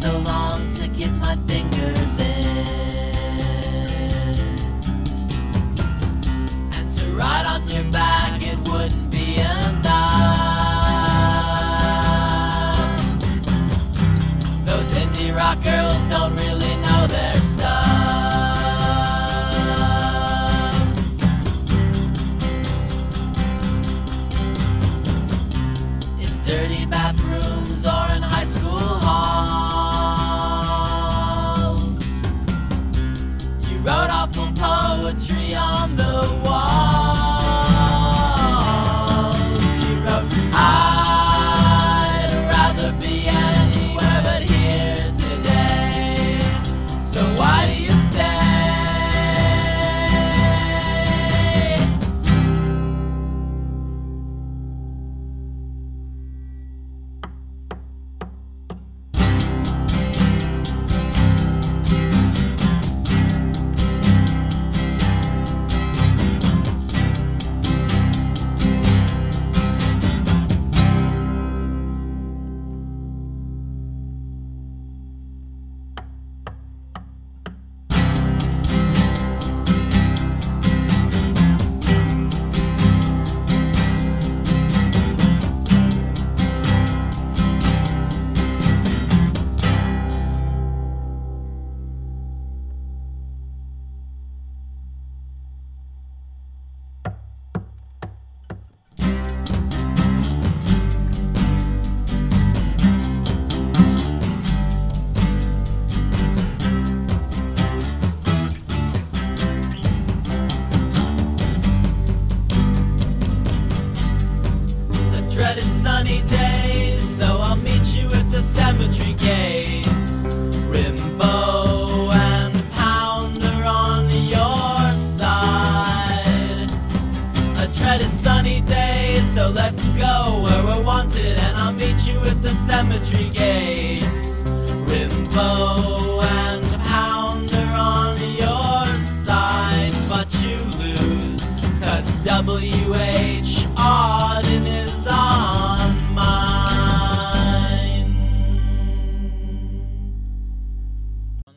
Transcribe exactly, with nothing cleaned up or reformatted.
so long to get my fingers in, and to ride on your back it wouldn't be enough. Those indie rock girls don't really know their stuff. In dirty bathrooms or in high school halls, you wrote awful poetry on the walls. You wrote, I'd rather be anywhere but here today, so why do you stay? Dreaded sunny days, so I'll meet you at the cemetery gates. Rimbo and Pounder on your side. A dreaded sunny days, so let's go where we're wanted, and I'll meet you at the cemetery gates.